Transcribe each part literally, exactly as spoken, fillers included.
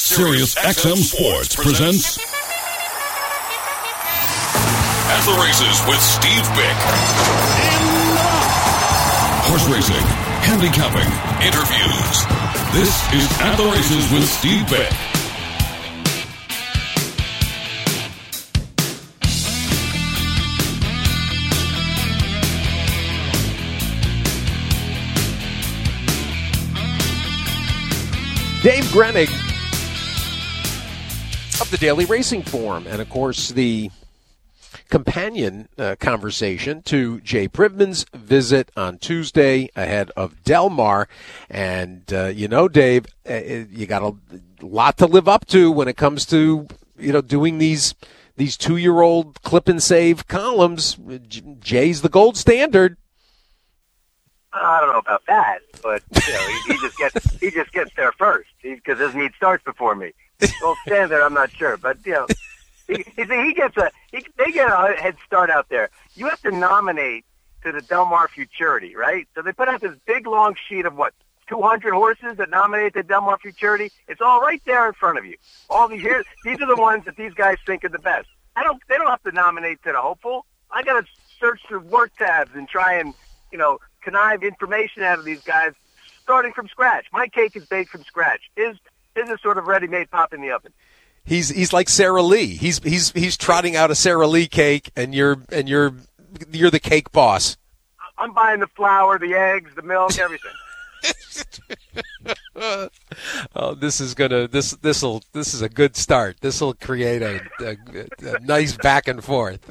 Sirius X M Sports presents At the Races with Steve Bick. Horse racing, handicapping, interviews. This is At the Races with Steve Bick. Dave Grenig of the Daily Racing Form, and of course the companion uh, conversation to Jay Privman's visit on Tuesday ahead of Del Mar. And uh, you know, Dave, uh, you got a lot to live up to when it comes to you know doing these these two-year-old clip and save columns. Jay's the gold standard. I don't know about that, but you know, he, he just gets he just gets there first because his meet starts before me. Well, stand there, I'm not sure, but you know, he he, he gets a he, they get a head start out there. You have to nominate to the Del Mar Futurity, right? So they put out this big long sheet of what two hundred horses that nominate the Del Mar Futurity. It's all right there in front of you. All these here, these are the ones that these guys think are the best. I don't. They don't have to nominate to the hopeful. I got to search through work tabs and try and you know. connive information out of these guys starting from scratch. My cake is baked from scratch. His his is sort of ready-made pop in the oven. He's he's like Sarah Lee. He's he's he's trotting out a Sarah Lee cake, and you're and you're you're the cake boss. I'm buying the flour, the eggs, the milk, everything. Oh, this is gonna this this'll this is a good start. This will create a, a, a nice back and forth.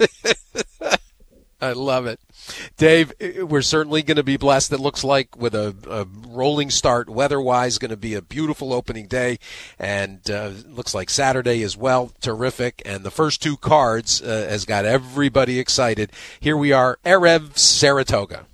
I love it. Dave, we're certainly going to be blessed. It looks like with a, a rolling start weather-wise, going to be a beautiful opening day, and uh, looks like Saturday as well. Terrific. And the first two cards uh, has got everybody excited. Here we are, Erev Saratoga.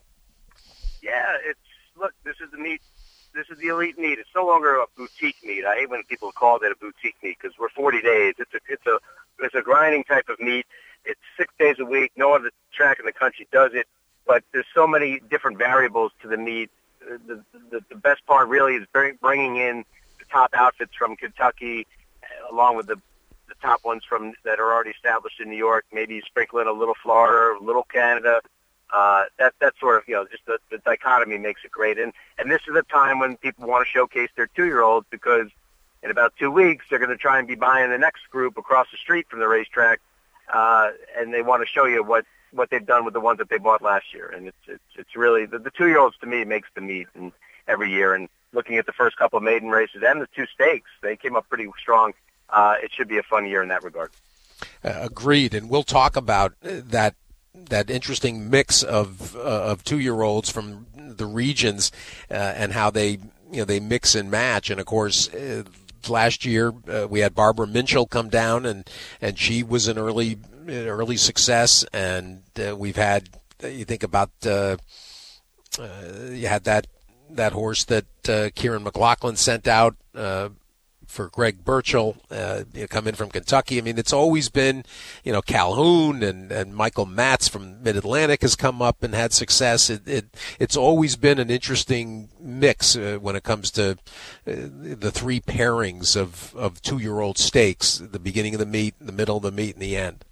Yeah, it's look, this is the meet. This is the elite meet. It's no longer a boutique meet. I hate when people call it a boutique meet because we're forty days. It's a it's a it's a grinding type of meet. It's six days a week. No other track in the country does it, but there's so many different variables to the meet. The, the, the best part really is bringing in the top outfits from Kentucky, along with the, the top ones from that are already established in New York. Maybe you sprinkle in a little Florida, a little Canada. Uh, that that sort of you know just the, the dichotomy makes it great. And and this is a time when people want to showcase their two-year-olds because in about two weeks they're going to try and be buying the next group across the street from the racetrack. Uh, and they want to show you what, what they've done with the ones that they bought last year. And it's it's, it's really, the, the two-year-olds to me makes the meet and every year. And looking at the first couple of maiden races and the two stakes, they came up pretty strong. Uh, it should be a fun year in that regard. Uh, agreed. And we'll talk about that that interesting mix of uh, of two-year-olds from the regions uh, and how they, you know, they mix and match. And, of course, uh, last year, uh, we had Barbara Minchell come down, and, and she was an early early success. And uh, we've had, you think about, uh, uh, you had that that horse that uh, Kieran McLaughlin sent out uh, for Greg Burchell, uh, you know, come in from Kentucky. I mean, it's always been, you know, Calhoun and, and Michael Matz from Mid-Atlantic has come up and had success. It, it It's always been an interesting mix uh, when it comes to uh, the three pairings of, of two-year-old stakes, the beginning of the meet, the middle of the meet, and the end.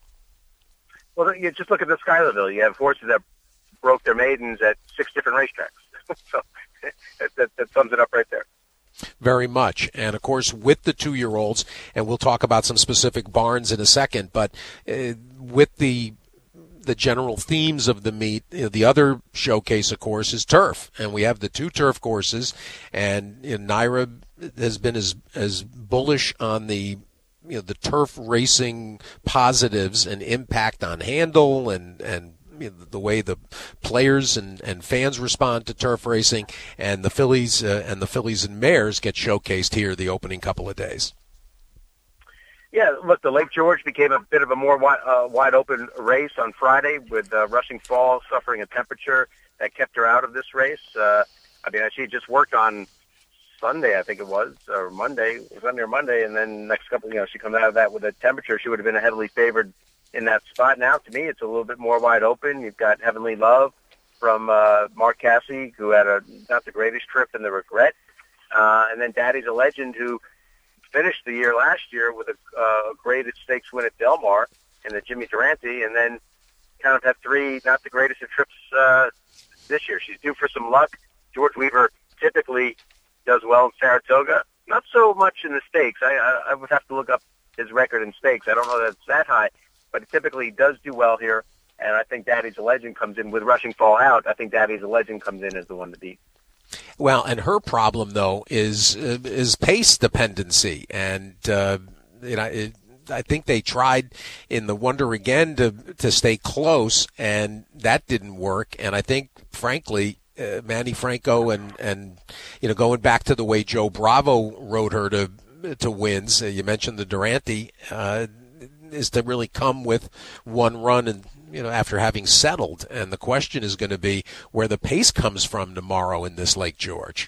Well, you just look at the Schuylerville. You have horses that broke their maidens at six different racetracks. So that, that, that sums it up right there. Very much. And, of course, with the two-year-olds, and we'll talk about some specific barns in a second, but uh, with the the general themes of the meet, you know, the other showcase, of course, is turf. And we have the two turf courses, and you know, Naira has been as, as bullish on the you know the turf racing positives and impact on handle and, and the way the players and, and fans respond to turf racing, and the fillies uh, and the fillies and mares get showcased here the opening couple of days. Yeah, look, the Lake George became a bit of a more wide, uh, wide open race on Friday with uh, Rushing Fall suffering a temperature that kept her out of this race. Uh, I mean, she just worked on Sunday, I think it was, or Monday, Sunday or Monday, and then next couple, you know, she comes out of that with a temperature. She would have been a heavily favored in that spot. Now, to me, it's a little bit more wide open. You've got Heavenly Love from uh, Mark Casse, who had a not the greatest trip in the Regret. Uh, and then Daddy's a Legend, who finished the year last year with a uh, graded stakes win at Del Mar and the Jimmy Durante, and then kind of had three not the greatest of trips uh, this year. She's due for some luck. George Weaver typically does well in Saratoga. Not so much in the stakes. I, I, I would have to look up his record in stakes. I don't know that it's that high, but he typically does do well here. And I think Daddy's a Legend comes in with Rushing Fall out. I think Daddy's a Legend comes in as the one to beat. Well, and her problem though is uh, is pace dependency, and uh, you know. It, I think they tried in the Wonder again to to stay close, and that didn't work. And I think, frankly, uh, Manny Franco and, and you know going back to the way Joe Bravo rode her to to wins. Uh, you mentioned the Durante uh, is to really come with one run and you know after having settled. And the question is going to be where the pace comes from tomorrow in this Lake George.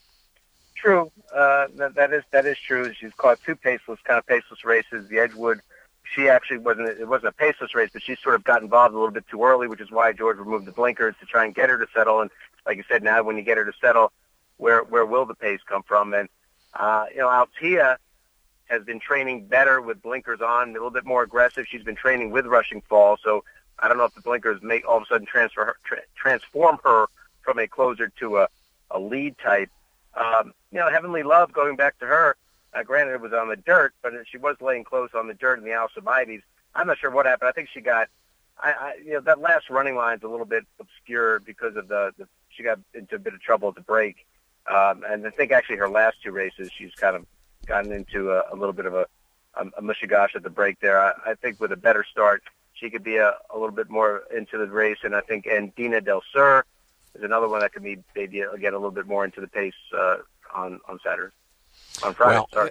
True. Uh, that, that is that is true. She's caught two paceless, kind of paceless races. The Edgewood, she actually wasn't. It wasn't a paceless race, but she sort of got involved a little bit too early, which is why George removed the blinkers to try and get her to settle. And like you said, now when you get her to settle, where where will the pace come from? And uh, you know, Altia has been training better with blinkers on, a little bit more aggressive. She's been training with Rushing Fall, so I don't know if the blinkers make all of a sudden transfer her, tra- transform her from a closer to a, a lead type. Um, you know, Heavenly Love, going back to her, uh, granted it was on the dirt, but she was laying close on the dirt in the Alcibiades. I'm not sure what happened. I think she got, I, I you know, that last running line's a little bit obscure because of the, the she got into a bit of trouble at the break. Um, and I think actually her last two races, she's kind of gotten into a, a little bit of a, a, a mushy gosh at the break there. I, I think with a better start, she could be a, a little bit more into the race. And I think, and Dina Del Sur is another one that could be maybe get a little bit more into the pace uh, on on Saturday, on Friday. Well, sorry.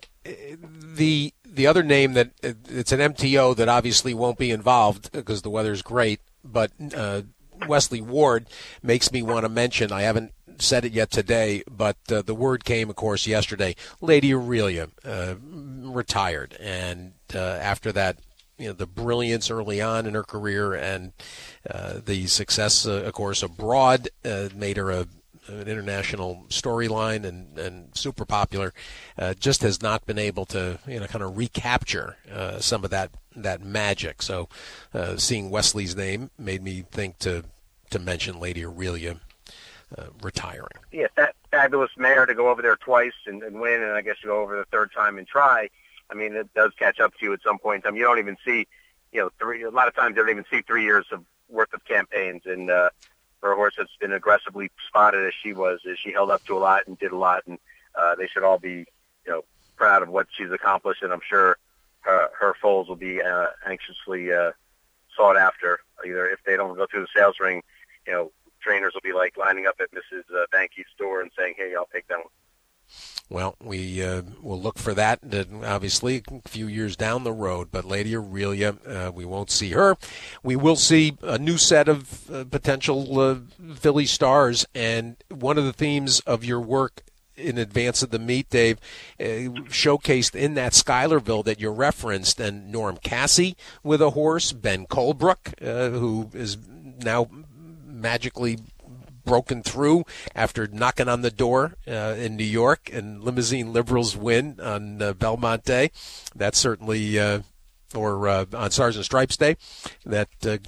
the the other name that it's an M T O that obviously won't be involved because the weather's great, but uh, Wesley Ward makes me want to mention. I haven't said it yet today, but uh, the word came, of course, yesterday. Lady Aurelia uh, retired, and uh, after that. You know, the brilliance early on in her career and uh, the success, uh, of course, abroad uh, made her a, an international storyline and, and super popular. Uh, just has not been able to, you know, kind of recapture uh, some of that that magic. So, uh, seeing Wesley's name made me think to to mention Lady Aurelia uh, retiring. Yeah, that fabulous mare to go over there twice and, and win, and I guess to go over the third time and try. I mean, it does catch up to you at some point in time. You don't even see, you know, three. A lot of times you don't even see three years of worth of campaigns. And uh, for a horse that's been aggressively spotted as she was, as she held up to a lot and did a lot, and uh, they should all be, you know, proud of what she's accomplished. And I'm sure her, her foals will be uh, anxiously uh, sought after. Either if they don't go through the sales ring, you know, trainers will be like lining up at Missus Uh, Banky's store and saying, "Hey, I'll take that one." Well, we uh, will look for that, uh, obviously, a few years down the road. But Lady Aurelia, uh, we won't see her. We will see a new set of uh, potential uh, Philly stars. And one of the themes of your work in advance of the meet, Dave, uh, showcased in that Schuylerville that you referenced, and Norm Cassie with a horse, Ben Colebrook, uh, who is now magically broken through after knocking on the door uh, in New York, and Limousine Liberals win on uh, Belmont Day. That's certainly, uh, or uh, on Stars and Stripes Day, that uh,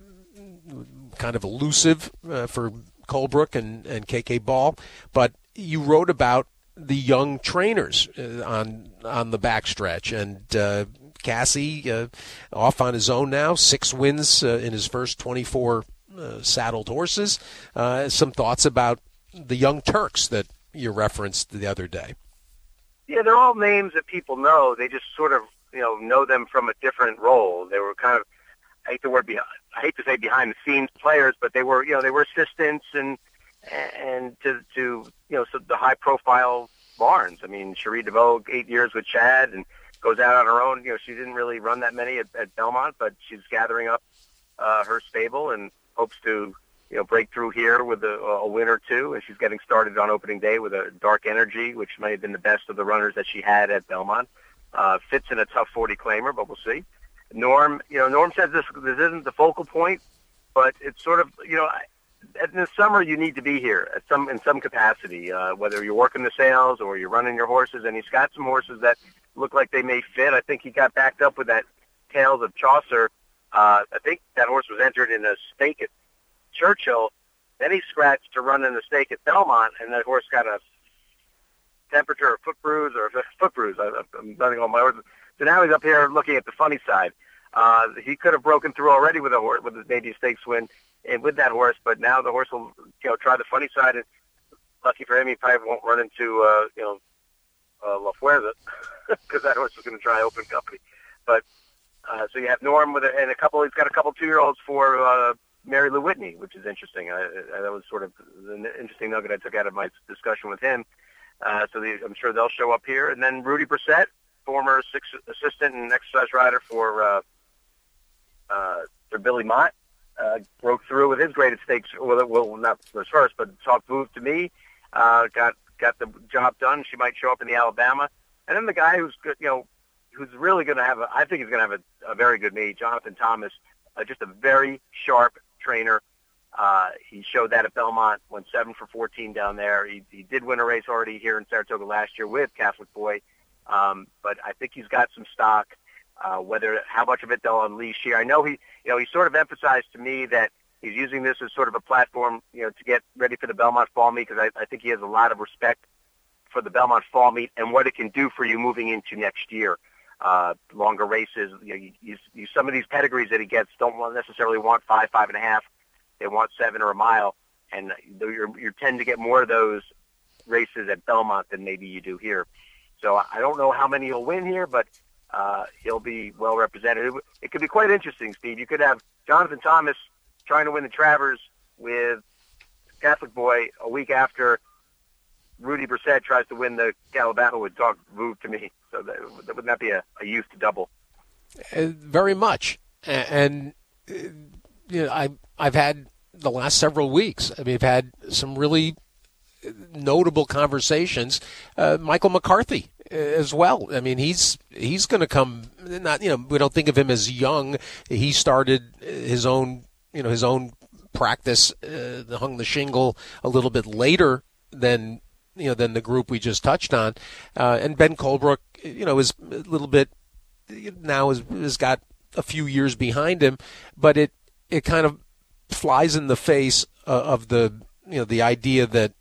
kind of elusive uh, for Colebrook and, and K K Ball. But you wrote about the young trainers uh, on on the backstretch, and uh, Cassie uh, off on his own now, six wins uh, in his first twenty-four Uh, saddled horses. Uh, some thoughts about the Young Turks that you referenced the other day. Yeah, they're all names that people know. They just sort of, you know, know them from a different role. They were kind of, I hate the word behind, I hate to say behind the scenes players, but they were, you know, they were assistants and and to to you know, so the high profile barns. I mean, Cherie DeVoe, eight years with Chad, and goes out on her own. You know, she didn't really run that many at, at Belmont, but she's gathering up uh, her stable and hopes to, you know, break through here with a, a win or two. And she's getting started on opening day with a Dark Energy, which may have been the best of the runners that she had at Belmont. Uh, fits in a tough forty claimer, but we'll see. Norm, you know, Norm says this this isn't the focal point, but it's sort of, you know, I, in the summer you need to be here at some in some capacity, uh, whether you're working the sales or you're running your horses. And he's got some horses that look like they may fit. I think he got backed up with that Tales of Chaucer. Uh, I think that horse was entered in a stake at Churchill. Then he scratched to run in the stake at Belmont, and that horse got a temperature or foot bruise or a foot bruise. I, I'm running on my horses. So now he's up here looking at the funny side. Uh, he could have broken through already with a horse, with maybe a stakes win, and with that horse. But now the horse will, you know, try the funny side. And lucky for him, he probably won't run into, uh, you know, uh, La Fuerza because that horse is going to try open company. But uh, so you have Norm with a, and a couple. He's got a couple two-year-olds for uh, Mary Lou Whitney, which is interesting. I, I, that was sort of an interesting nugget I took out of my discussion with him. Uh, so the, I'm sure they'll show up here. And then Rudy Brissett, former six, assistant and exercise rider for. Uh, Uh, for Billy Mott, uh, broke through with his graded stakes. Well, well not was first, but talked moved to me. Uh, got got the job done. She might show up in the Alabama, and then the guy who's good, you know, who's really going to have a. I think he's going to have a, a very good meet. Jonathan Thomas, uh, just a very sharp trainer. Uh, he showed that at Belmont. Went seven for fourteen down there. He he did win a race already here in Saratoga last year with Catholic Boy, um, but I think he's got some stock. Uh, whether how much of it they'll unleash here, I know he, you know, he sort of emphasized to me that he's using this as sort of a platform, you know, to get ready for the Belmont Fall Meet because I, I think he has a lot of respect for the Belmont Fall Meet and what it can do for you moving into next year. Uh, longer races, you know, you, you, you, some of these pedigrees that he gets don't want, necessarily want five, five and a half. They want seven or a mile, and you you tend to get more of those races at Belmont than maybe you do here. So I don't know how many he'll win here, but. Uh, he'll be well represented. It, it could be quite interesting, Steve. You could have Jonathan Thomas trying to win the Travers with Catholic Boy a week after Rudy Brissett tries to win the Alabama with Dog Move to me. So that, that wouldn't that be a, a youth double? Uh, very much. And, uh, you know, I, I've had the last several weeks, I mean, I've had some really notable conversations. Uh, Michael McCarthy as well. I mean, he's he's going to come. Not you know, we don't think of him as young. He started his own you know his own practice, uh, hung the shingle a little bit later than you know than the group we just touched on. Uh, and Ben Colebrook, you know, is a little bit now has, has got a few years behind him, but it it kind of flies in the face uh, of the you know the idea that.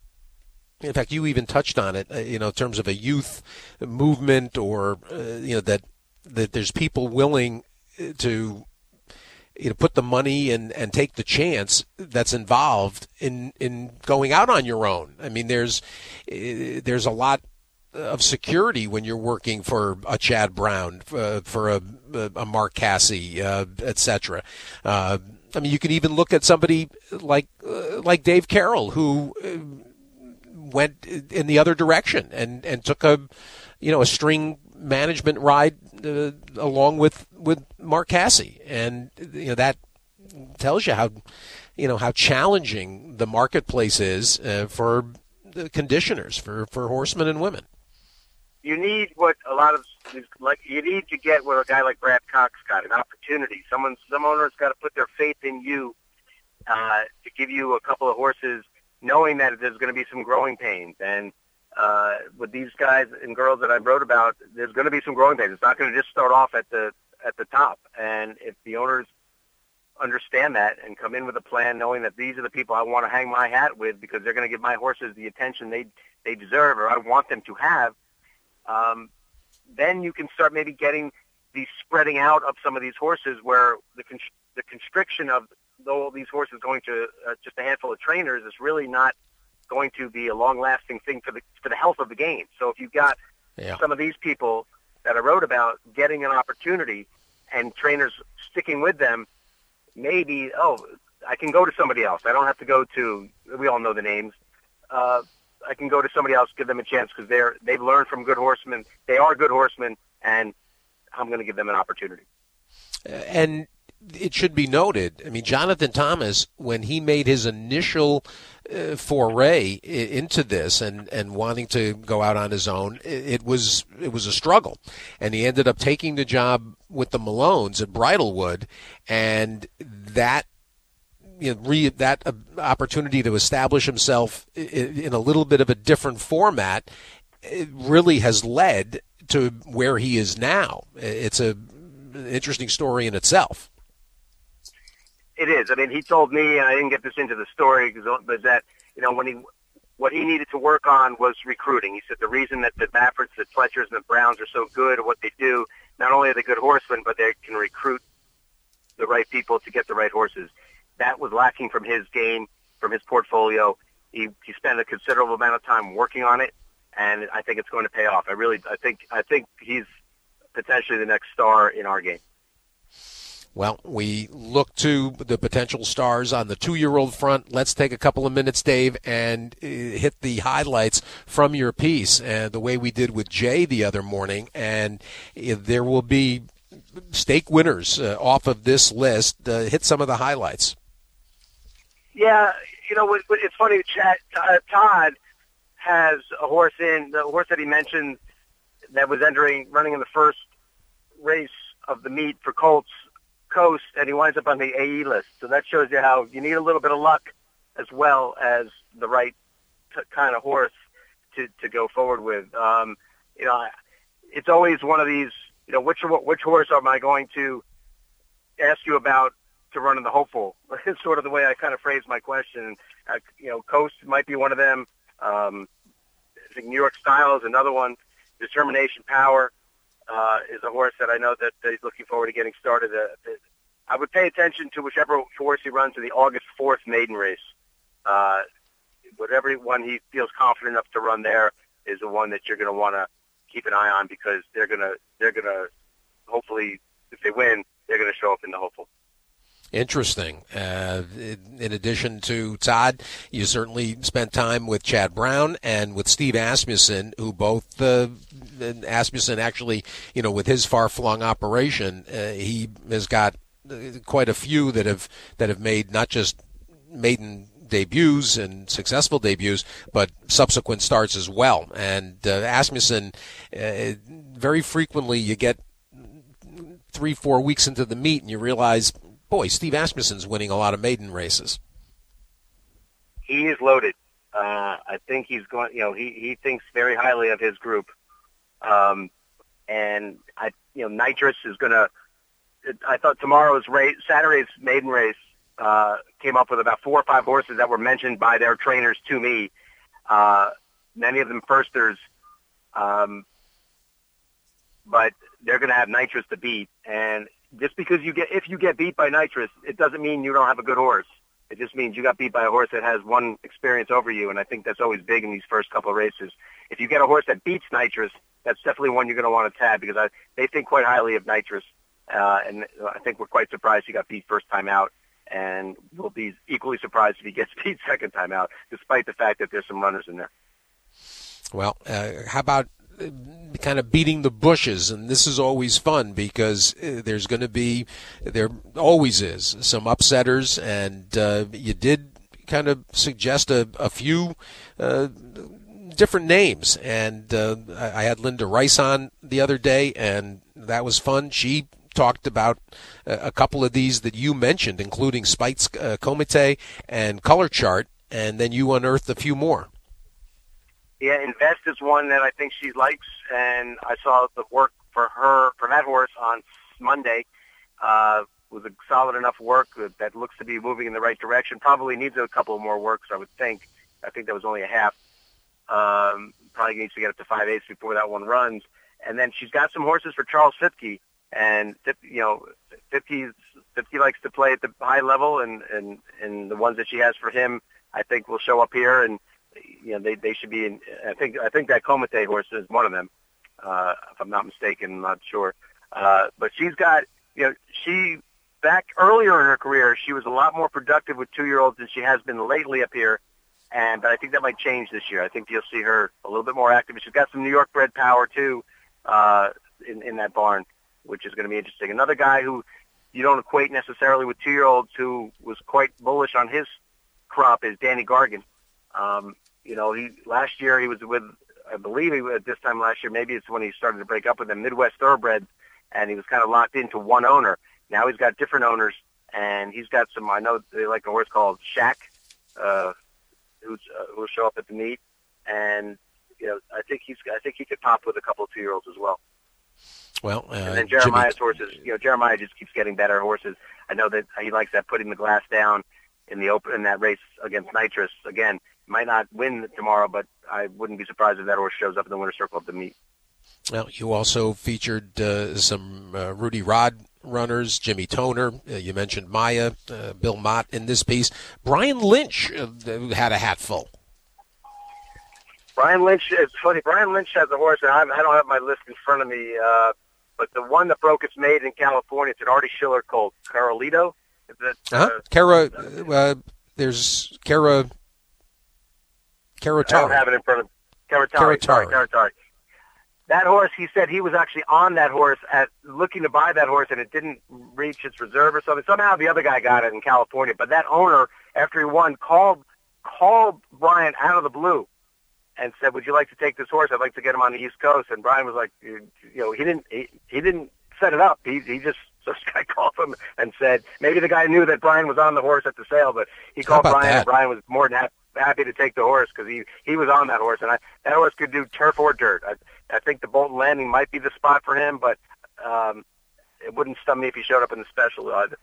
In fact, you even touched on it, uh, you know, in terms of a youth movement, or uh, you know that that there's people willing to, you know, put the money and, and take the chance that's involved in, in going out on your own. I mean, there's uh, there's a lot of security when you're working for a Chad Brown, uh, for a, a Mark Casse, uh, et cetera. Uh, I mean, you can even look at somebody like uh, like Dave Carroll, who. Uh, went in the other direction and, and took a, you know, a string management ride uh, along with, with Mark Casse. And, you know, that tells you how, you know, how challenging the marketplace is uh, for the conditioners, for, for horsemen and women. You need what a lot of, like, you need to get what a guy like Brad Cox got, an opportunity. Someone, some owner's got to put their faith in you uh, to give you a couple of horses knowing that there's going to be some growing pains. And uh, with these guys and girls that I wrote about, there's going to be some growing pains. It's not going to just start off at the at the top. And if the owners understand that and come in with a plan knowing that these are the people I want to hang my hat with because they're going to give my horses the attention they they deserve or I want them to have, um, then you can start maybe getting the spreading out of some of these horses where the con- the constriction of though these horses going to uh, just a handful of trainers is really not going to be a long-lasting thing for the for the health of the game. So if you've got yeah. some of these people that I wrote about getting an opportunity and trainers sticking with them, maybe, oh, I can go to somebody else. I don't have to go to, we all know the names. Uh, I can go to somebody else, give them a chance because they're they've learned from good horsemen. They are good horsemen, and I'm going to give them an opportunity. And it should be noted, I mean, Jonathan Thomas, when he made his initial uh, foray into this and, and wanting to go out on his own, it, it was it was a struggle. And he ended up taking the job with the Malones at Bridlewood, and that you know, re, that uh, opportunity to establish himself in, in a little bit of a different format, it really has led to where he is now. It's a interesting story in itself. It is. I mean, he told me, and I didn't get this into the story, but that, you know, when he, what he needed to work on was recruiting. He said the reason that the Bafferts, the Fletchers, and the Browns are so good at what they do, not only are they good horsemen, but they can recruit the right people to get the right horses. That was lacking from his game, from his portfolio. He he spent a considerable amount of time working on it, and I think it's going to pay off. I really, I think, I think he's potentially the next star in our game. Well, we look to the potential stars on the two-year-old front. Let's take a couple of minutes, Dave, and uh, hit the highlights from your piece, uh, the way we did with Jay the other morning. And uh, there will be stake winners uh, off of this list. Uh, hit some of the highlights. Yeah, you know, it, it's funny. Chad, uh, Todd has a horse in, the horse that he mentioned that was entering, running in the first race of the meet for Colts Coast, and he winds up on the A E list. So that shows you how you need a little bit of luck as well as the right t- kind of horse to, to go forward with. Um, you know, it's always one of these, you know, which which horse am I going to ask you about to run in the hopeful? It's sort of the way I kind of phrase my question. Uh, you know, Coast might be one of them. Um, I think New York Style is another one. Determination Power uh, is a horse that I know that, that he's looking forward to getting started. Uh, I would pay attention to whichever horse he runs in the August fourth maiden race. Uh, whatever one he feels confident enough to run there is the one that you're going to want to keep an eye on, because they're going to they're going to hopefully, if they win, they're going to show up in the hopeful. Interesting. Uh, in addition to Todd, you certainly spent time with Chad Brown and with Steve Asmussen, who both, uh, Asmussen actually, you know, with his far-flung operation, uh, he has got quite a few that have that have made not just maiden debuts and successful debuts, but subsequent starts as well. And uh, Asmussen, uh, very frequently you get three, four weeks into the meet and you realize, boy, Steve Asmussen's winning a lot of maiden races. He is loaded. Uh, I think he's going. You know, he, he thinks very highly of his group, um, and I, you know, Nitrous is going to. I thought tomorrow's race, Saturday's maiden race, uh, came up with about four or five horses that were mentioned by their trainers to me. Uh, many of them firsters, um, but they're going to have Nitrous to beat. And just because you get, if you get beat by Nitrous, it doesn't mean you don't have a good horse. It just means you got beat by a horse that has one experience over you, and I think that's always big in these first couple of races. If you get a horse that beats Nitrous, that's definitely one you're going to want to tab, because I, they think quite highly of Nitrous. Uh, and I think we're quite surprised he got beat first time out, and we'll be equally surprised if he gets beat second time out, despite the fact that there's some runners in there. Well, uh, how about kind of beating the bushes? And this is always fun, because uh, there's going to be, there always is, some upsetters, and uh, you did kind of suggest a, a few uh, different names. And uh, I had Linda Rice on the other day, and that was fun. She talked about a couple of these that you mentioned, including Spite's uh, Comite and Color Chart, and then you unearthed a few more. Yeah, Invest is one that I think she likes, and I saw the work for her, for that horse on Monday. Uh, was a solid enough work that looks to be moving in the right direction. Probably needs a couple more works, I would think. I think that was only a half. Um, probably needs to get up to five eighths before that one runs. And then she's got some horses for Charles Fipke. And, you know, Fipke likes to play at the high level, and, and, and the ones that she has for him, I think, will show up here. And, you know, they, they should be in, I think, I think that Comite horse is one of them, uh, if I'm not mistaken. I'm not sure. Uh, but she's got, you know, she, back earlier in her career, she was a lot more productive with two-year-olds than she has been lately up here. And, but I think that might change this year. I think you'll see her a little bit more active. She's got some New York bred power, too, uh, in, in that barn, which is going to be interesting. Another guy who you don't equate necessarily with two-year-olds, who was quite bullish on his crop, is Danny Gargan. Um, you know, he last year he was with, I believe he was, at this time last year, maybe it's when he started to break up with them, Midwest Thoroughbreds, and he was kind of locked into one owner. Now he's got different owners, and he's got some. I know they like a horse called Shaq, uh, who's uh, who'll show up at the meet, and you know, I think he's. I think he could pop with a couple of two-year-olds as well. Well, uh, and then Jeremiah's Jimmy... horses. You know, Jeremiah just keeps getting better horses. I know that he likes that putting the glass down in the open in that race against Nitrous. Again, might not win tomorrow, but I wouldn't be surprised if that horse shows up in the winner's circle of the meet. Well, you also featured uh, some uh, Rudy Rod runners, Jimmy Toner. Uh, you mentioned Maya, uh, Bill Mott in this piece. Brian Lynch uh, had a hatful. Brian Lynch, it's funny, Brian Lynch has a horse, and I, I don't have my list in front of me, uh, but the one that broke its maiden in California, it's an Artie Schiller called Carolito. Is it, uh-huh. uh, Cara, uh, there's Cara, Caratari. I don't have it in front of Caratari. Caratari. Caratari. That horse, he said he was actually on that horse at looking to buy that horse, and it didn't reach its reserve or something. Somehow the other guy got it in California, but that owner, after he won, called called Brian out of the blue and said, "Would you like to take this horse? I'd like to get him on the East Coast." And Brian was like, "You, you know, he didn't he, he didn't set it up. He he just." So this guy called him and said, maybe the guy knew that Brian was on the horse at the sale, but he called Brian, that? and Brian was more than happy. happy to take the horse because he, he was on that horse, and I, that horse could do turf or dirt. I, I think the Bolton Landing might be the spot for him, but um, it wouldn't stun me if he showed up in the special either.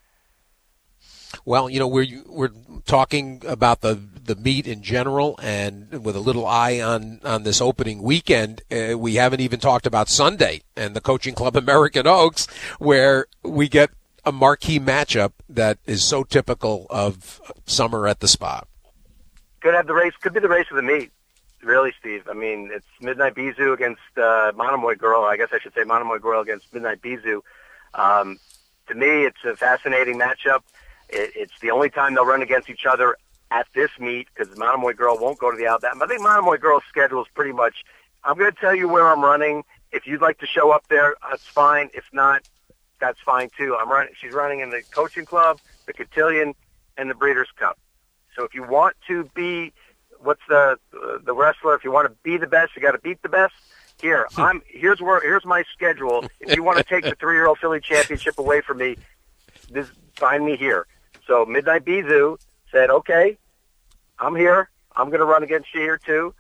Well, you know, we're we're talking about the the meet in general, and with a little eye on, on this opening weekend, uh, we haven't even talked about Sunday and the Coaching Club American Oaks, where we get a marquee matchup that is so typical of summer at the Spa. Could have the race. Could be the race of the meet, really, Steve. I mean, it's Midnight Bisou against uh, Monomoy Girl. I guess I should say Monomoy Girl against Midnight Bisou. Um, to me, it's a fascinating matchup. It, it's the only time they'll run against each other at this meet because Monomoy Girl won't go to the Alabama. I think Monomoy Girl's schedule is pretty much. I'm going to tell you where I'm running. If you'd like to show up there, that's fine. If not, that's fine too. I'm running. She's running in the Coaching Club, the Cotillion, and the Breeders' Cup. So if you want to be, what's the uh, the wrestler? If you want to be the best, you got to beat the best. Here, I'm. Here's where. Here's my schedule. If you want to take the three-year-old filly championship away from me, this find me here. So Midnight Bisou said, "Okay, I'm here. I'm going to run against you here too."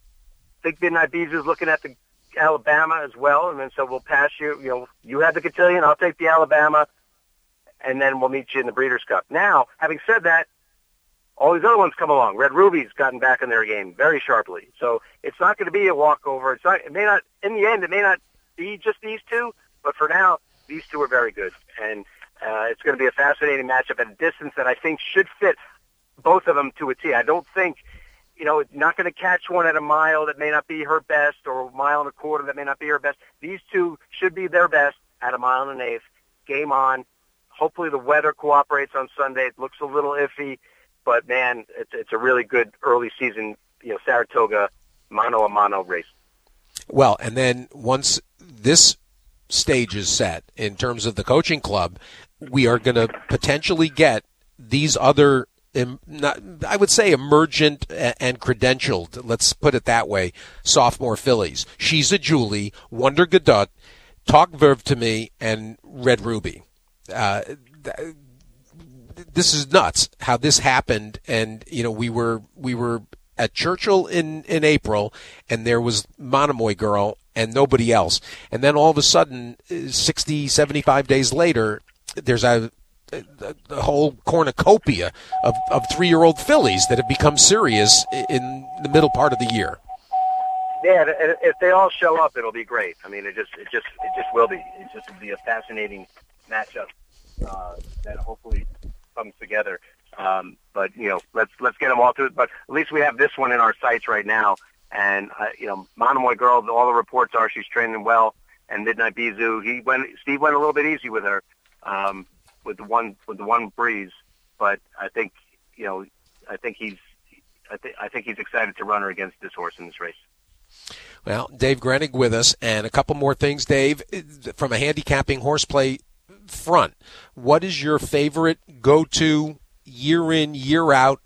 I think Midnight Bisou is looking at the Alabama as well, and then so we'll pass you. You know, you have the Cotillion. I'll take the Alabama, and then we'll meet you in the Breeders' Cup. Now, having said that, all these other ones come along. Red Ruby's gotten back in their game very sharply. So it's not going to be a walkover. It's not, it may not, in the end, it may not be just these two, but for now, these two are very good. And uh, it's going to be a fascinating matchup at a distance that I think should fit both of them to a T. I don't think, you know, not going to catch one at a mile that may not be her best or a mile and a quarter that may not be her best. These two should be their best at a mile and an eighth. Game on. Hopefully the weather cooperates on Sunday. It looks a little iffy. But, man, it's, it's a really good early season, you know, Saratoga mano-a-mano race. Well, and then once this stage is set in terms of the Coaching Club, we are going to potentially get these other, not, I would say, emergent and credentialed, let's put it that way, sophomore fillies. She's a Julie, Wonder Gadot, Talk Verve to Me, and Red Ruby. Uh, th- This is nuts how this happened, and you know we were we were at Churchill in, in April, and there was Monomoy Girl and nobody else, and then all of a sudden, sixty, seventy-five days later, there's a, a, a whole cornucopia of, of three-year-old fillies that have become serious in the middle part of the year. Yeah, and if they all show up, it'll be great. I mean, it just it just it just will be. It just will be a fascinating matchup uh, that hopefully comes together, um, but you know, let's let's get them all through it. But at least we have this one in our sights right now, and uh, you know, Monomoy Girl. All the reports are she's training well, and Midnight Bisou. He went. Steve went a little bit easy with her, um, with the one with the one breeze. But I think you know, I think he's, I think I think he's excited to run her against this horse in this race. Well, Dave Grenig with us, and a couple more things, Dave, from a handicapping horseplay front. What is your favorite go-to year in, year out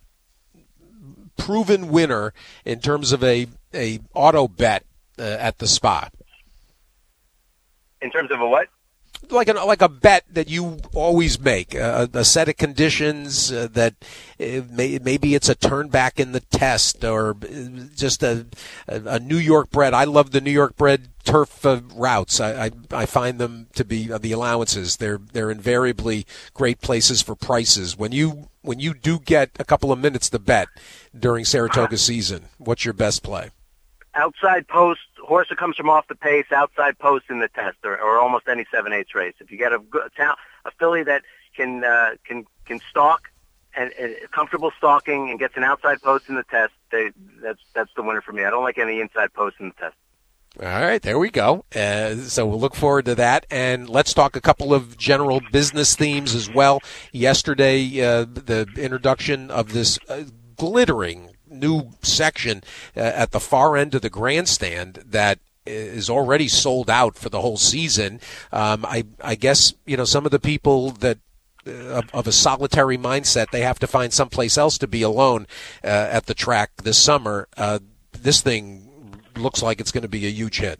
proven winner in terms of a, a auto bet uh, at the Spa? In terms of a what? like a like a bet that you always make, a, a set of conditions uh, that uh, may, maybe it's a turn back in the test, or just a a New York bred. I love the New York bred turf uh, routes. I, I I find them to be uh, the allowances. They're they're invariably great places for prices. When you when you do get a couple of minutes to bet during Saratoga season, what's your best play? Outside post, horse that comes from off the pace, outside post in the test, or, or almost any seven eighths race. If you get a good a, a filly that can uh, can can stalk and, and comfortable stalking and gets an outside post in the test, they, that's that's the winner for me. I don't like any inside post in the test. All right, there we go. Uh, so we'll look forward to that. And let's talk a couple of general business themes as well. Yesterday, uh, the introduction of this uh, glittering new section uh, at the far end of the grandstand that is already sold out for the whole season. Um, I, I guess, you know, some of the people that uh, of, of a solitary mindset, they have to find someplace else to be alone uh, at the track this summer. Uh, this thing looks like it's going to be a huge hit.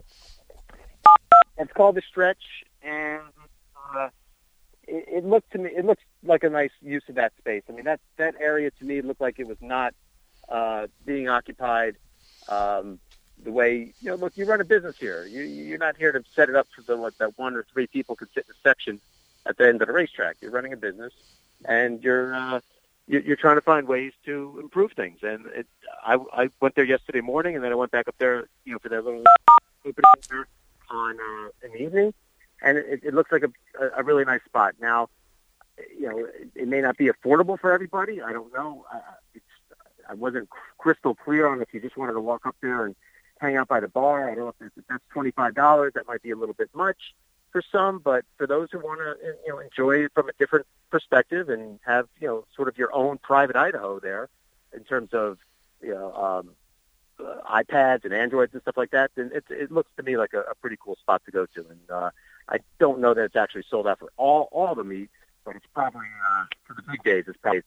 It's called the Stretch, and uh, it, it looked to me, it looks like a nice use of that space. I mean, that, that area to me looked like it was not Uh, being occupied um, the way, you know, look, you run a business here. You, you're not here to set it up so that, like, that one or three people could sit in a section at the end of the racetrack. You're running a business, and you're uh, you're, you're trying to find ways to improve things. And it, I, I went there yesterday morning, and then I went back up there, you know, for their little opening there on uh, in the evening, and it, it looks like a, a really nice spot. Now, you know, it, it may not be affordable for everybody. I don't know. Uh, it's I wasn't crystal clear on if you just wanted to walk up there and hang out by the bar. I don't know if that's twenty-five dollars. That might be a little bit much for some, but for those who want to, you know, enjoy it from a different perspective and have, you know, sort of your own private Idaho there in terms of, you know, um, uh, iPads and Androids and stuff like that, then it, it looks to me like a, a pretty cool spot to go to. And uh, I don't know that it's actually sold out for all, all the meet, but it's probably, uh, for the big days, it's probably.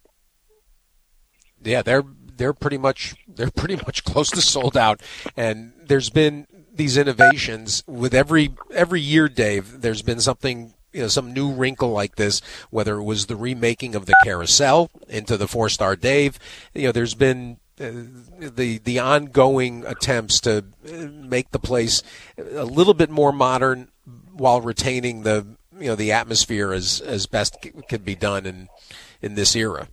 Yeah, they're they're pretty much they're pretty much close to sold out, and there's been these innovations with every every year, Dave. There's been something, you know, some new wrinkle like this. Whether it was the remaking of the Carousel into the Four Star Dave, you know, there's been uh, the the ongoing attempts to make the place a little bit more modern while retaining the, you know, the atmosphere as as best can be done in in this era.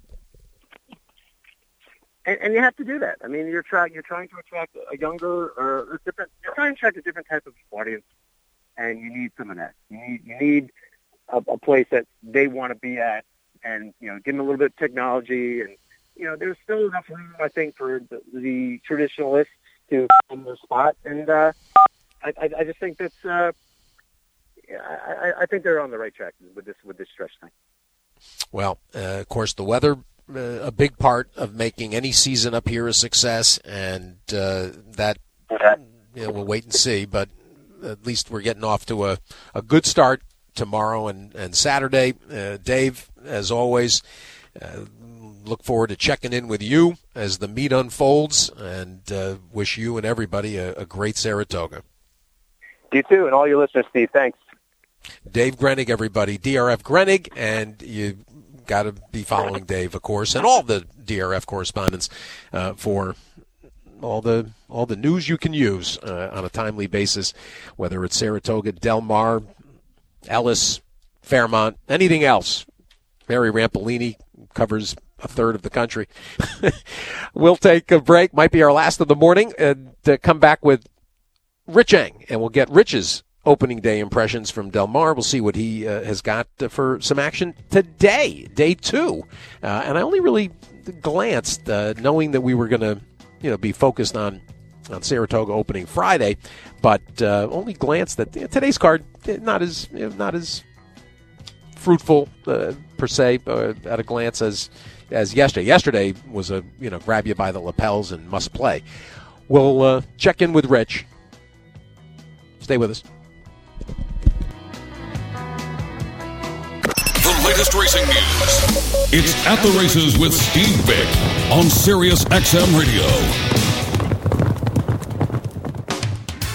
And, and you have to do that. I mean, you're trying you're trying to attract a younger or a different. You're trying to attract a different type of audience, and you need some of that. You need you need a, a place that they want to be at, and, you know, give them a little bit of technology. And, you know, there's still enough room, I think, for the, the traditionalists to find their spot. And uh, I, I, I just think that's uh, I, I think they're on the right track with this with this stretch thing. Well, uh, of course, the weather. Uh, a big part of making any season up here a success, and uh, that you know, we'll wait and see, but at least we're getting off to a, a good start tomorrow and, and Saturday. Uh, Dave, as always, uh, look forward to checking in with you as the meet unfolds, and uh, wish you and everybody a, a great Saratoga. You too, and all your listeners, Steve. Thanks. Dave Grenig, everybody. D R F Grenig, and you got to be following Dave, of course, and all the D R F correspondents uh, for all the all the news you can use uh, on a timely basis, whether it's Saratoga, Del Mar, Ellis, Fairmont, anything else. Mary Rampolini covers a third of the country. We'll take a break. Might be our last of the morning, and uh, come back with Rich Eng, and we'll get Rich's opening day impressions from Del Mar. We'll see what he uh, has got uh, for some action today, day two. Uh, and I only really glanced, uh, knowing that we were going to, you know, be focused on on Saratoga opening Friday, but uh, only glanced at you know, today's card. Not as you know, not as fruitful uh, per se uh, at a glance as as yesterday. Yesterday was a you know grab you by the lapels and must play. We'll uh, check in with Rich. Stay with us. The latest racing news. It's At the Races with Steve Vick on Sirius X M Radio.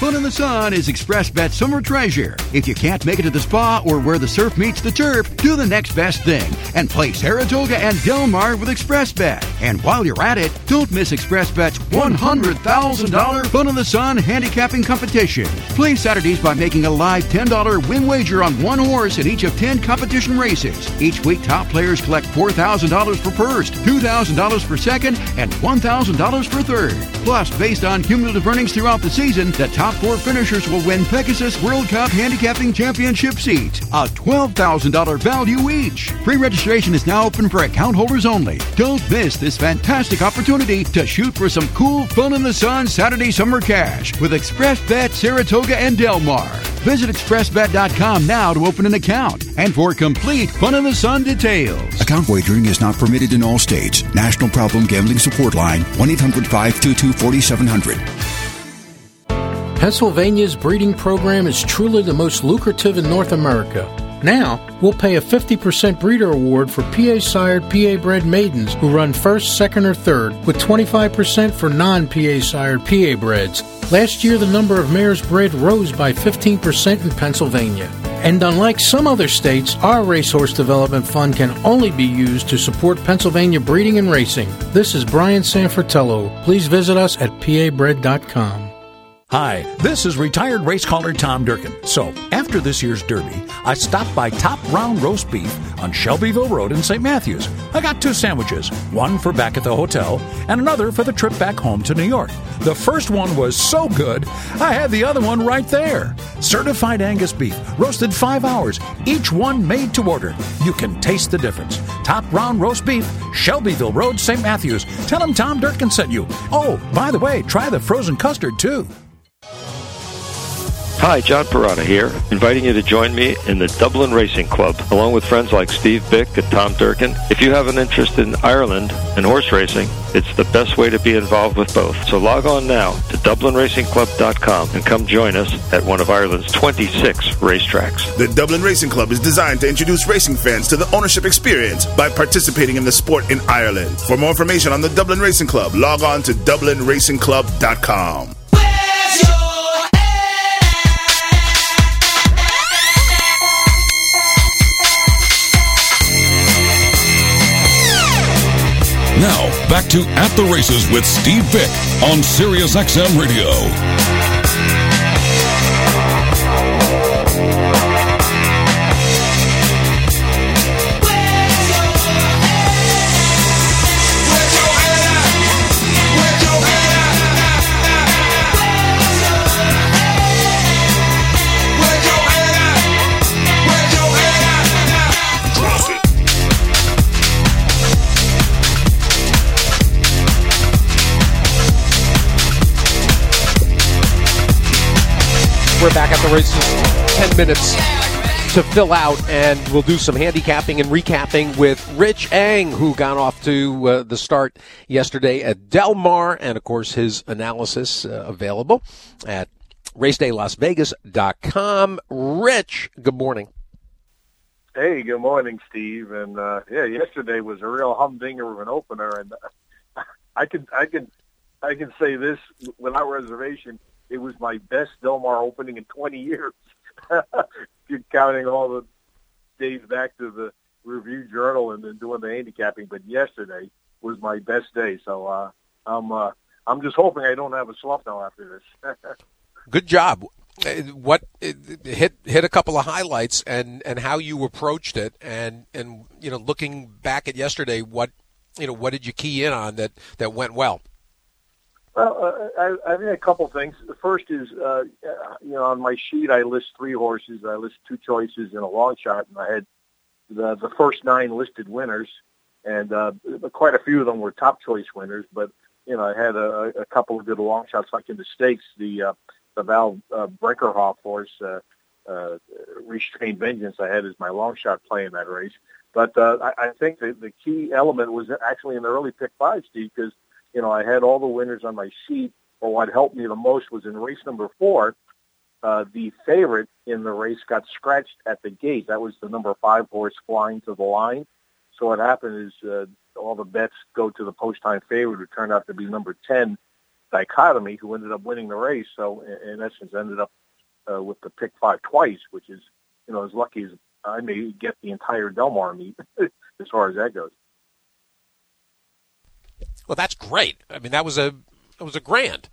fun in the sun is ExpressBet Summer Treasure. If you can't make it to the spa or where the surf meets the turf, do the next best thing and play Saratoga and Del Mar with ExpressBet. And while you're at it, don't miss ExpressBet's one hundred thousand dollars Fun in the Sun handicapping competition. Play Saturdays by making a live ten dollars win wager on one horse in each of ten competition races. Each week, top players collect four thousand dollars for first, two thousand dollars for second, and one thousand dollars for third. Plus, based on cumulative earnings throughout the season, the top four finishers will win Pegasus World Cup Handicapping Championship seats, a twelve thousand dollars value each. Pre-registration is now open for account holders only. Don't miss this fantastic opportunity to shoot for some cool Fun in the Sun Saturday summer cash with ExpressBet Saratoga and Del Mar. Visit express bet dot com now to open an account and for complete Fun in the Sun details. Account wagering is not permitted in all states. National Problem Gambling Support Line, one eight hundred five two two four seven zero zero. Pennsylvania's breeding program is truly the most lucrative in North America. Now, we'll pay a fifty percent breeder award for P A-sired, P A-bred maidens who run first, second, or third, with twenty-five percent for non-P A-sired, P A-breds. Last year, the number of mares bred rose by fifteen percent in Pennsylvania. And unlike some other states, our Racehorse Development Fund can only be used to support Pennsylvania breeding and racing. This is Brian Sanfratello. Please visit us at P A bread dot com. Hi, this is retired race caller Tom Durkin. So, after this year's Derby, I stopped by Top Round Roast Beef on Shelbyville Road in Saint Matthews. I got two sandwiches, one for back at the hotel and another for the trip back home to New York. The first one was so good, I had the other one right there. Certified Angus beef, roasted five hours, each one made to order. You can taste the difference. Top Round Roast Beef, Shelbyville Road, Saint Matthews. Tell them Tom Durkin sent you. Oh, by the way, try the frozen custard, too. Hi, John Parada here, inviting you to join me in the Dublin Racing Club, along with friends like Steve Bick and Tom Durkin. If you have an interest in Ireland and horse racing, it's the best way to be involved with both. So log on now to dublin racing club dot com and come join us at one of Ireland's twenty-six racetracks. The Dublin Racing Club is designed to introduce racing fans to the ownership experience by participating in the sport in Ireland. For more information on the Dublin Racing Club, log on to dublin racing club dot com. Now, back to At the Races with Steve Bick on Sirius X M Radio. We're back at the races. Ten minutes to fill out, and we'll do some handicapping and recapping with Rich Eng, who got off to uh, the start yesterday at Del Mar, and of course his analysis uh, available at race day las vegas dot com. Rich, good morning. Hey, good morning, Steve. And uh, yeah, yesterday was a real humdinger of an opener, and uh, I could, I could, I can say this without reservation. It was my best Del Mar opening in twenty years, counting all the days back to the Review Journal and then doing the handicapping. But yesterday was my best day, so uh, I'm uh, I'm just hoping I don't have a slump now after this. Good job. What hit hit a couple of highlights and, and how you approached it, and, and you know, looking back at yesterday, what you know what did you key in on that, that went well? Well, uh, I, I mean, a couple things. The first is, uh, you know, on my sheet I list three horses. I list two choices and a long shot, and I had the the first nine listed winners, and uh, quite a few of them were top choice winners. But you know, I had a, a couple of good long shots, like in the stakes, the uh, the Val uh, Brinkerhoff horse, uh, uh, Restrained Vengeance. I had as my long shot play in that race. But uh, I, I think the, the key element was actually in the early pick five, Steve, because you know, I had all the winners on my sheet, but what helped me the most was in race number four, uh, the favorite in the race got scratched at the gate. That was the number five horse Flying to the Line. So what happened is uh, all the bets go to the post-time favorite, who turned out to be number ten, Dichotomy, who ended up winning the race. So in, in essence, ended up uh, with the pick five twice, which is, you know, as lucky as I may get the entire Del Mar meet as far as that goes. Well, that's great. I mean, that was a it was a grand.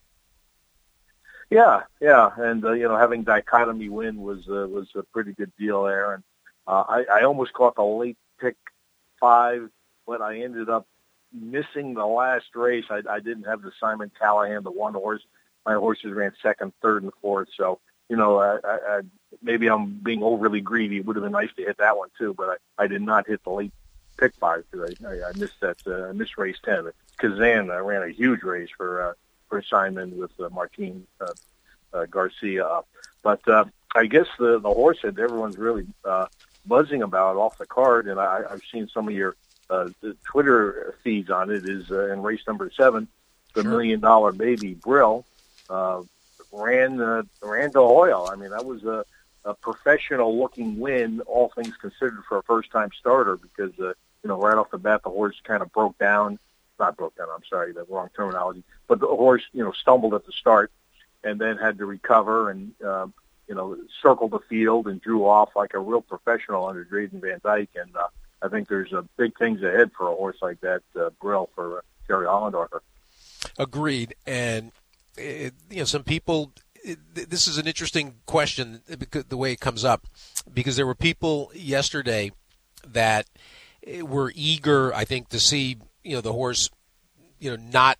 Yeah, yeah, and uh, you know, having Dichotomy win was uh, was a pretty good deal there, and uh, I, I almost caught the late pick five, but I ended up missing the last race. I, I didn't have the Simon Callahan, the one horse. My horses ran second, third, and fourth. So you know, I, I, I, maybe I'm being overly greedy. It would have been nice to hit that one too, but I, I did not hit the late pick five because I, I, I missed that. Uh, I missed race ten. Kazan, I ran a huge race for. Uh, for Simon with uh, Martin uh, uh, Garcia up. But uh, I guess the, the horse that everyone's really uh, buzzing about off the card, and I, I've seen some of your uh, Twitter feeds on it, is uh, in race number seven, the Sure. Million Dollar Baby Brill uh, ran uh, ran to Hoyle. I mean, that was a, a professional-looking win, all things considered, for a first-time starter because, uh, you know, right off the bat, the horse kind of broke down. Not broke down, I'm sorry, the wrong terminology. But the horse, you know, stumbled at the start and then had to recover and, uh, you know, circled the field and drew off like a real professional under Drayden Van Dyke. And uh, I think there's uh, big things ahead for a horse like that, uh, Brill, for uh, Jerry Hollendorfer. Agreed. And, it, you know, some people, it, this is an interesting question, because the way it comes up, because there were people yesterday that were eager, I think, to see, you know, the horse, you know, not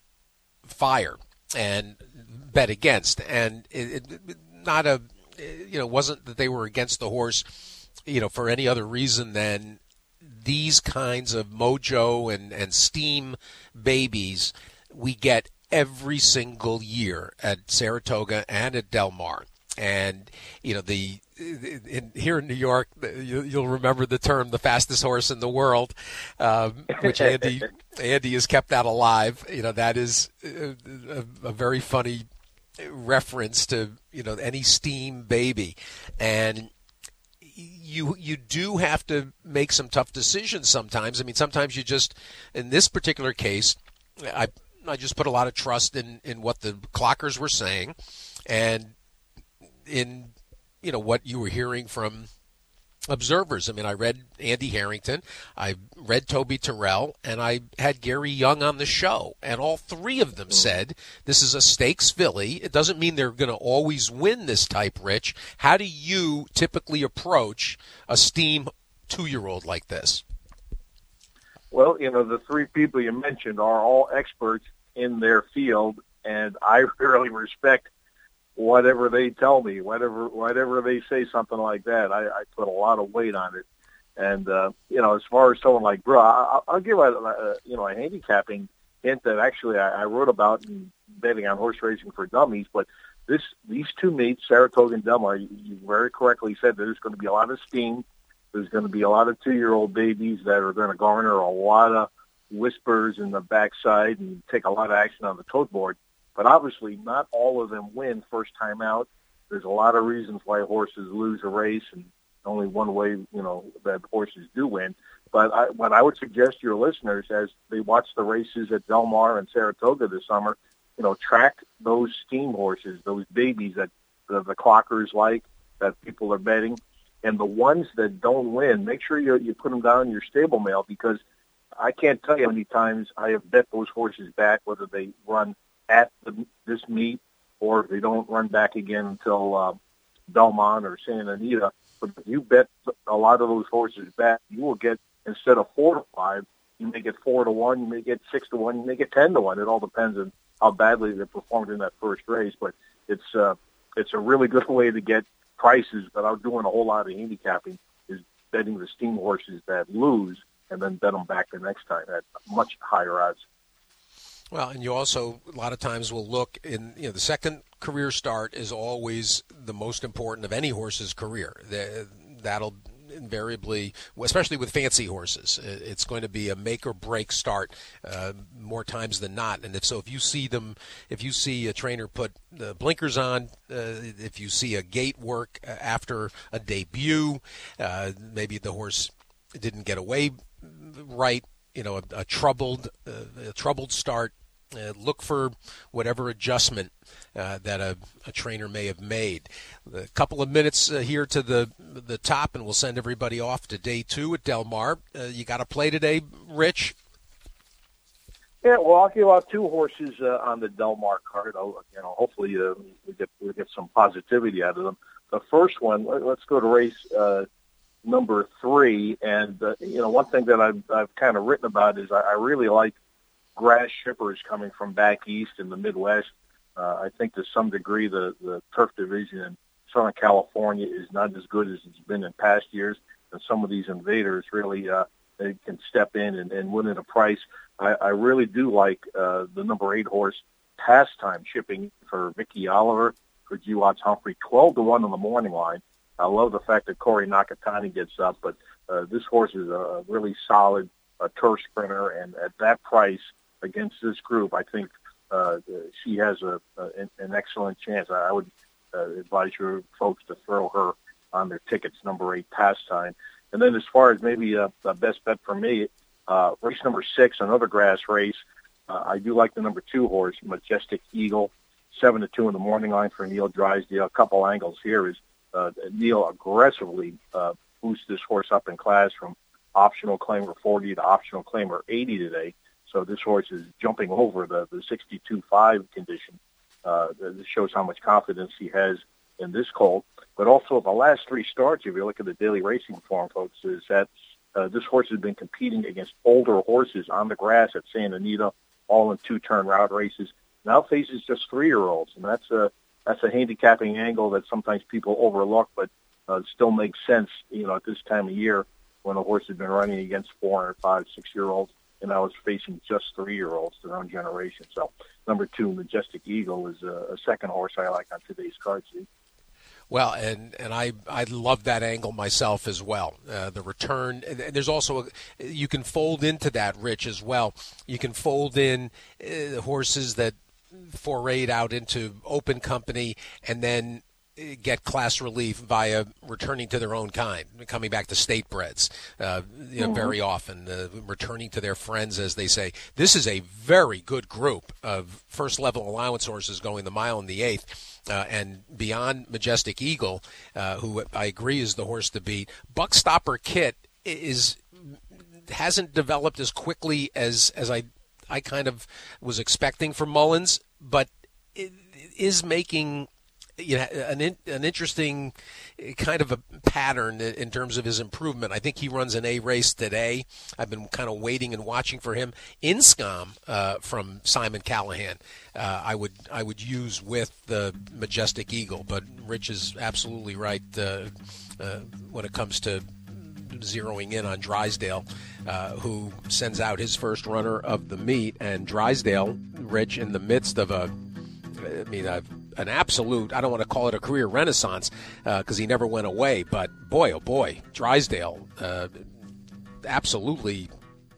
fire and bet against. And it, it not a, you know, wasn't that they were against the horse, you know, for any other reason than these kinds of mojo and, and steam babies we get every single year at Saratoga and at Del Mar. And, you know, the in, here in New York, you, you'll remember the term "the fastest horse in the world," um, which Andy Andy has kept that alive. You know, that is a, a, a very funny reference to, you know, any steam baby. And you you do have to make some tough decisions sometimes. I mean, sometimes you just, in this particular case, I I just put a lot of trust in, in what the clockers were saying, and in, you know, what you were hearing from observers. I mean, I read Andy Harrington, I read Toby Terrell, and I had Gary Young on the show, and all three of them said this is a stakes filly. It doesn't mean they're going to always win this type, Rich. How do you typically approach a steam two-year-old like this? Well, you know, the three people you mentioned are all experts in their field, and I really respect whatever they tell me, whatever whatever they say, something like that. I, I put a lot of weight on it. And, uh, you know, as far as someone like Brill, I'll, I'll give a, a, you know, a handicapping hint that actually I, I wrote about in betting on horse racing for dummies. But this these two meets, Saratoga and Del Mar, you, you very correctly said there's going to be a lot of steam. There's going to be a lot of two-year-old babies that are going to garner a lot of whispers in the backside and take a lot of action on the tote board. But obviously, not all of them win first time out. There's a lot of reasons why horses lose a race, and only one way, you know, that horses do win. But I, what I would suggest to your listeners, as they watch the races at Del Mar and Saratoga this summer, you know, track those steam horses, those babies that the, the clockers like, that people are betting, and the ones that don't win, make sure you you put them down in your stable mail, because I can't tell you how many times I have bet those horses back, whether they run at the, this meet or if they don't run back again until uh, Belmont or Santa Anita. But if you bet a lot of those horses back, you will get, instead of four to five, you may get four to one, you may get six to one, you may get ten to one. It all depends on how badly they performed in that first race. But it's uh, it's a really good way to get prices without doing a whole lot of handicapping, is betting the steam horses that lose and then bet them back the next time at much higher odds. Well, and you also, a lot of times, will look in, you know, the second career start is always the most important of any horse's career. The, that'll invariably, especially with fancy horses, it's going to be a make or break start uh, more times than not. And if so, if you see them, if you see a trainer put the blinkers on, uh, if you see a gate work after a debut, uh, maybe the horse didn't get away right, you know, a, a troubled, uh, a troubled start, uh, look for whatever adjustment uh, that a, a trainer may have made. A couple of minutes uh, here to the the top, and we'll send everybody off to day two at Del Mar. Uh, you got to play today, Rich? Yeah, well, I'll give out two horses uh, on the Del Mar card. I'll, you know, hopefully uh, we get we get some positivity out of them. The first one, let's go to race uh, number three. And uh, you know, one thing that I've I've kind of written about is I, I really like grass shippers coming from back east in the Midwest. Uh, I think to some degree the the turf division in Southern California is not as good as it's been in past years, and some of these invaders really uh, they can step in and, and win at a price. I, I really do like uh, the number eight horse, Pastime, shipping for Mickey Oliver for G. Watts Humphrey, twelve to one on the morning line. I love the fact that Corey Nakatani gets up, but uh, this horse is a really solid uh, turf sprinter, and at that price against this group, I think uh, she has a, a an excellent chance. I would uh, advise your folks to throw her on their tickets, number eight, Pastime. And then as far as maybe a, a best bet for me, uh, race number six, another grass race. Uh, I do like the number two horse, Majestic Eagle, seven to two in the morning line for Neil Drysdale. A couple angles here is uh, Neil aggressively uh, boosts this horse up in class from optional claimer forty to optional claimer eighty today. So this horse is jumping over the, the sixty-two five condition. Uh, this shows how much confidence he has in this colt. But also the last three starts, if you look at the daily racing form, folks, is that uh, this horse has been competing against older horses on the grass at Santa Anita, all in two-turn route races. Now faces just three-year-olds, and that's a that's a handicapping angle that sometimes people overlook, but uh, still makes sense, you know, at this time of year when a horse has been running against four and five, six-year-olds, and now is facing just three-year-olds, their own generation. So number two, Majestic Eagle, is a, a second horse I like on today's card sheet. Well, and, and I I love that angle myself as well. Uh, the return, and there's also a, you can fold into that, Rich, as well. You can fold in uh, horses that forayed out into open company and then get class relief via returning to their own kind, coming back to state breds, uh, you know, mm-hmm. very often, uh, returning to their friends, as they say. This is a very good group of first-level allowance horses going the mile and the eighth. Uh, and beyond Majestic Eagle, uh, who I agree is the horse to beat, Buckstopper Kit is hasn't developed as quickly as as I I kind of was expecting from Mullins, but it is making you know, an in, an interesting kind of a pattern in terms of his improvement. I think he runs an A race today. I've been kind of waiting and watching for him. Inscom uh, from Simon Callahan, uh, I would I would use with the Majestic Eagle, but Rich is absolutely right uh, uh, when it comes to zeroing in on Drysdale, uh, who sends out his first runner of the meet, and Drysdale, Rich, in the midst of a, I mean, a an absolute, I don't want to call it a career renaissance because uh, he never went away, but boy, oh boy, Drysdale, uh, absolutely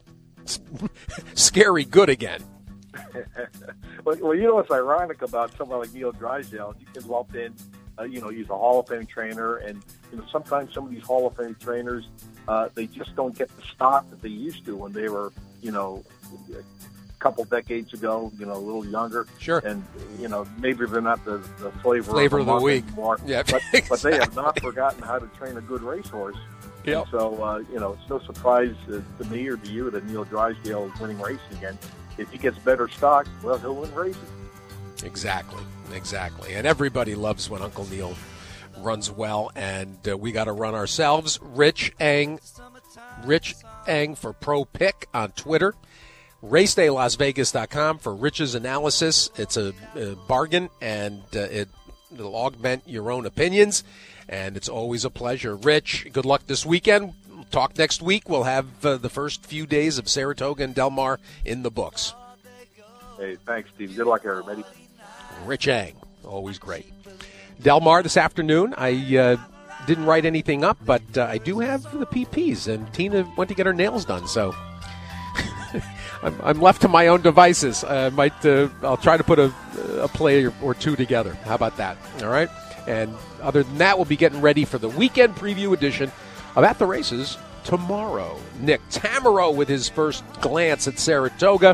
scary good again. well, well, you know what's ironic about someone like Neil Drysdale? You can lump in, uh, you know, he's a Hall of Fame trainer, and you know sometimes some of these Hall of Fame trainers, uh, they just don't get the stock that they used to when they were, you know, couple decades ago, you know, a little younger. Sure. And, you know, maybe they're not the, the flavor, flavor of, of the week. Anymore, yeah, but, exactly. but they have not forgotten how to train a good racehorse. Yep. And so, uh, you know, it's no surprise uh, to me or to you that Neil Drysdale is winning racing again. If he gets better stock, well, he'll win racing. Exactly. Exactly. And everybody loves when Uncle Neil runs well, and uh, we got to run ourselves. Rich Eng, Rich Eng for Pro Pick on Twitter. race day las vegas dot com for Rich's analysis. It's a, a bargain, and uh, it, it'll augment your own opinions, and it's always a pleasure. Rich, good luck this weekend. We'll talk next week. We'll have uh, the first few days of Saratoga and Del Mar in the books. Hey, thanks, Steve. Good luck, everybody. Rich Eng, always great. Del Mar this afternoon. I uh, didn't write anything up, but uh, I do have the P Ps, and Tina went to get her nails done, so I'm, I'm left to my own devices. I might, uh, I'll try to put a, a play or, or two together. How about that? All right. And other than that, we'll be getting ready for the weekend preview edition of At the Races tomorrow. Nick Tamero with his first glance at Saratoga.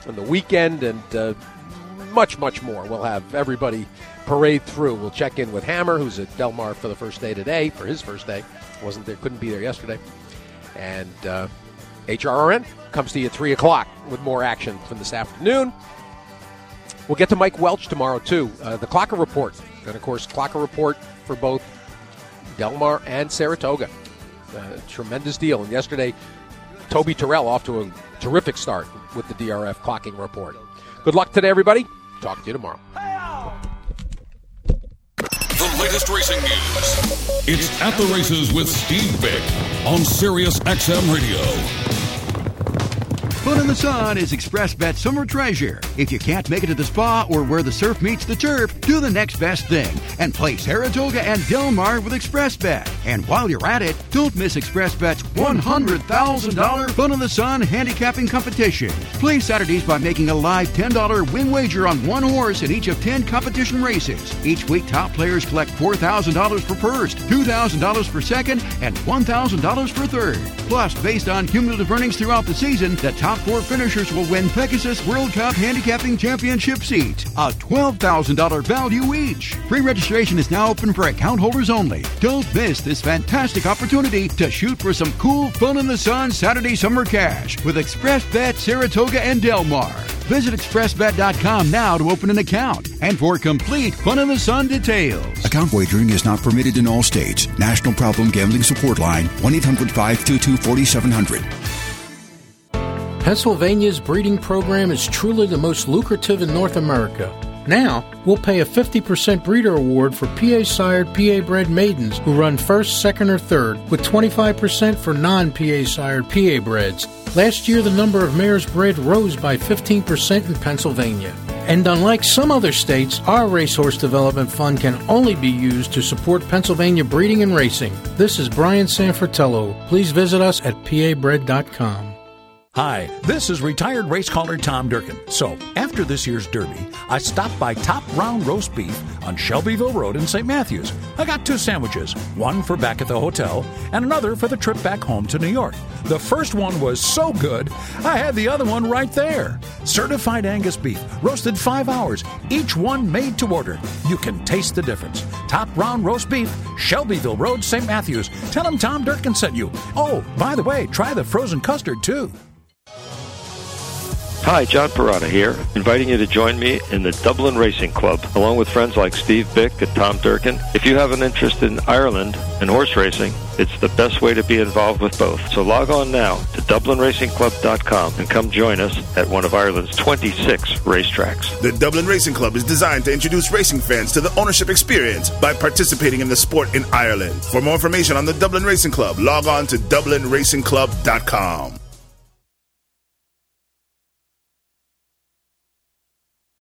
on the weekend, and uh, much, much more. We'll have everybody parade through. We'll check in with Hammer, who's at Del Mar for the first day today, for his first day. Wasn't there, couldn't be there yesterday. And uh, H R R N comes to you at three o'clock with more action from this afternoon. We'll get to Mike Welch tomorrow, too. Uh, the Clocker Report. And, of course, Clocker Report for both Del Mar and Saratoga. Uh, tremendous deal. And yesterday, Toby Terrell off to a terrific start with the D R F Clocking Report. Good luck today, everybody. Talk to you tomorrow. The latest racing news. It's At the Races with Steve Bick on Sirius X M Radio. Fun in the Sun is ExpressBet Summer Treasure. If you can't make it to the spa or where the surf meets the turf, do the next best thing and play Saratoga and Del Mar with ExpressBet. And while you're at it, don't miss ExpressBet's one hundred thousand dollars Fun in the Sun handicapping competition. Play Saturdays by making a live ten dollars win wager on one horse in each of ten competition races. Each week, top players collect four thousand dollars for first, two thousand dollars for second, and one thousand dollars for third. Plus, based on cumulative earnings throughout the season, the top four finishers will win Pegasus World Cup Handicapping Championship seats, a twelve thousand dollars value each. Pre-registration is now open for account holders only. Don't miss this fantastic opportunity to shoot for some cool Fun in the Sun Saturday summer cash with ExpressBet Saratoga and Del Mar. Visit express bet dot com now to open an account and for complete Fun in the Sun details. Account wagering is not permitted in all states. National Problem Gambling Support Line, one eight hundred five two two four seven zero zero. Pennsylvania's breeding program is truly the most lucrative in North America. Now, we'll pay a fifty percent breeder award for P A-sired, P A-bred maidens who run first, second, or third, with twenty-five percent for non-P A-sired, P A-breds. Last year, the number of mares bred rose by fifteen percent in Pennsylvania. And unlike some other states, our Racehorse Development Fund can only be used to support Pennsylvania breeding and racing. This is Brian Sanfratello. Please visit us at P A bred dot com. Hi, this is retired race caller Tom Durkin. So, after this year's Derby, I stopped by Top Round Roast Beef on Shelbyville Road in Saint Matthews. I got two sandwiches, one for back at the hotel and another for the trip back home to New York. The first one was so good, I had the other one right there. Certified Angus beef, roasted five hours, each one made to order. You can taste the difference. Top Round Roast Beef, Shelbyville Road, Saint Matthews. Tell them Tom Durkin sent you. Oh, by the way, try the frozen custard, too. Hi, John Parada here, inviting you to join me in the Dublin Racing Club, along with friends like Steve Bick and Tom Durkin. If you have an interest in Ireland and horse racing, it's the best way to be involved with both. So log on now to dublin racing club dot com and come join us at one of Ireland's twenty-six racetracks. The Dublin Racing Club is designed to introduce racing fans to the ownership experience by participating in the sport in Ireland. For more information on the Dublin Racing Club, log on to dublin racing club dot com.